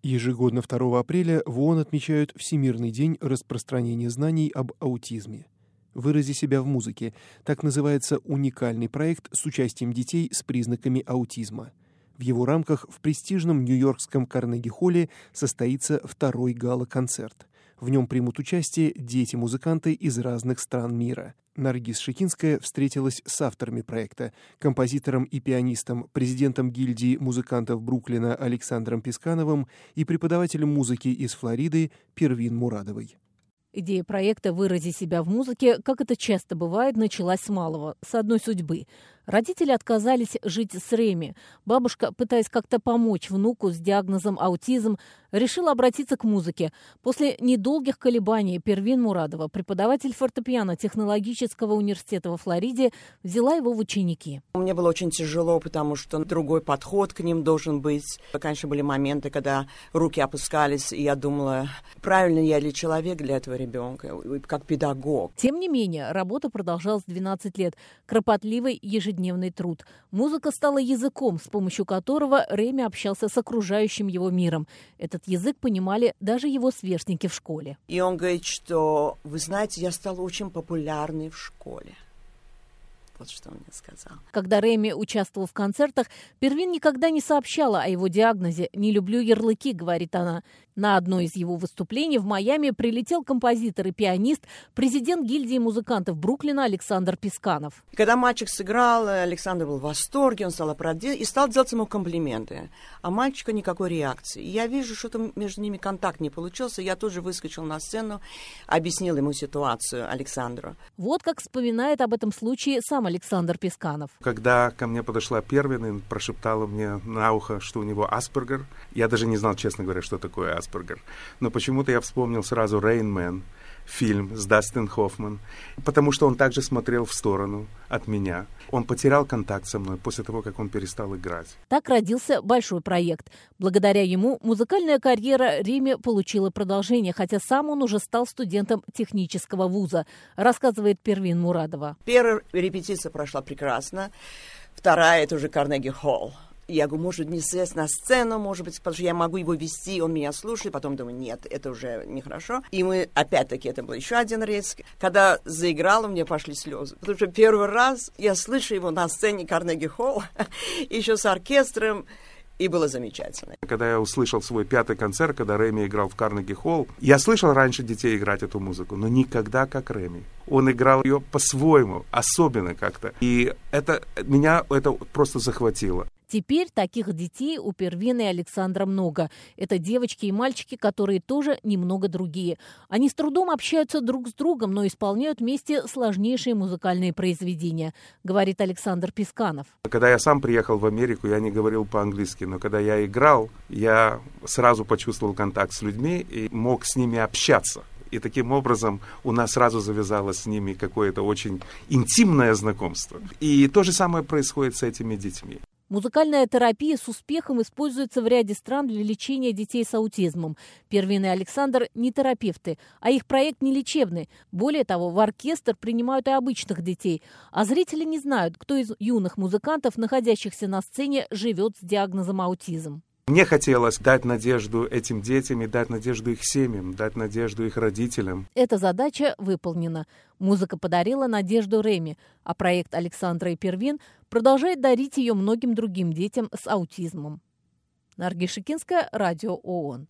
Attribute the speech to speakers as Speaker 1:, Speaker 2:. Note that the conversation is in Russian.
Speaker 1: Ежегодно 2 апреля в ООН отмечают Всемирный день распространения знаний об аутизме. «Вырази себя в музыке» — так называется уникальный проект с участием детей с признаками аутизма. В его рамках в престижном нью-йоркском Карнеги-холле состоится второй гала-концерт. В нем примут участие дети-музыканты из разных стран мира. Наргиз Шикинская встретилась с авторами проекта, композитором и пианистом, президентом гильдии музыкантов Бруклина Александром Пискановым и преподавателем музыки из Флориды Первин Мурадовой.
Speaker 2: Идея проекта «Вырази себя в музыке», как это часто бывает, началась с малого, с одной судьбы. Родители отказались жить с Реми. Бабушка, пытаясь как-то помочь внуку с диагнозом аутизм, решила обратиться к музыке. После недолгих колебаний Первин Мурадова, преподаватель фортепиано технологического университета во Флориде, взяла его в ученики.
Speaker 3: Мне было очень тяжело, потому что другой подход к ним должен быть. Конечно, были моменты, когда руки опускались, и я думала, правильно я ли человек для этого ребенка, как педагог.
Speaker 2: Тем не менее, работа продолжалась 12 лет. Кропотливый ежедневный труд. Музыка стала языком, с помощью которого Реми общался с окружающим его миром. Этот язык понимали даже его сверстники в школе.
Speaker 3: И он говорит, что, вы знаете, я стала очень популярной в школе. Вот что он мне сказал.
Speaker 2: Когда Реми участвовал в концертах, Первин никогда не сообщала о его диагнозе. «Не люблю ярлыки», — говорит она. На одно из его выступлений в Майами прилетел композитор и пианист, президент гильдии музыкантов Бруклина Александр Писканов.
Speaker 3: Когда мальчик сыграл, Александр был в восторге, он стал аплодировать и стал делать ему комплименты. А мальчика никакой реакции. И я вижу, что между ними контакт не получился. Я тут же выскочил на сцену, объяснил ему ситуацию Александру.
Speaker 2: Вот как вспоминает об этом случае сам Александр Писканов.
Speaker 4: Когда ко мне подошла Первин и прошептала мне на ухо, что у него Аспергер, я даже не знал, честно говоря, что такое Аспергер. Но почему-то я вспомнил сразу «Рейн Мэн», фильм с Дастин Хоффман, потому что он также смотрел в сторону от меня. Он потерял контакт со мной после того, как он перестал играть.
Speaker 2: Так родился большой проект. Благодаря ему музыкальная карьера Реми получила продолжение, хотя сам он уже стал студентом технического вуза, рассказывает Первин Мурадова.
Speaker 3: Первая репетиция прошла прекрасно, вторая — это уже Карнеги-холл. Я говорю, может, не слезть на сцену, может быть, потому что я могу его вести, он меня слушает, потом думаю, нет, это уже нехорошо. И мы, опять-таки, это был еще один рейс. Когда заиграл, у меня пошли слезы. Потому что первый раз я слышу его на сцене Карнеги-холл, еще с оркестром, и было замечательно.
Speaker 4: Когда я услышал свой 5-й концерт, когда Реми играл в Карнеги-холл, я слышал раньше детей играть эту музыку, но никогда как Реми. Он играл ее по-своему, особенно как-то. И меня это просто захватило.
Speaker 2: Теперь таких детей у Первина и Александра много. Это девочки и мальчики, которые тоже немного другие. Они с трудом общаются друг с другом, но исполняют вместе сложнейшие музыкальные произведения, говорит Александр Писканов.
Speaker 4: Когда я сам приехал в Америку, я не говорил по-английски, но когда я играл, я сразу почувствовал контакт с людьми и мог с ними общаться. И таким образом у нас сразу завязалось с ними какое-то очень интимное знакомство. И то же самое происходит с этими детьми.
Speaker 2: Музыкальная терапия с успехом используется в ряде стран для лечения детей с аутизмом. Первин и Александр не терапевты, а их проект не лечебный. Более того, в оркестр принимают и обычных детей. А зрители не знают, кто из юных музыкантов, находящихся на сцене, живет с диагнозом аутизм.
Speaker 4: Мне хотелось дать надежду этим детям и дать надежду их семьям, дать надежду их родителям.
Speaker 2: Эта задача выполнена. Музыка подарила надежду Реми, а проект Александра и Первин продолжает дарить ее многим другим детям с аутизмом. Наргиз Шикинская, Радио ООН.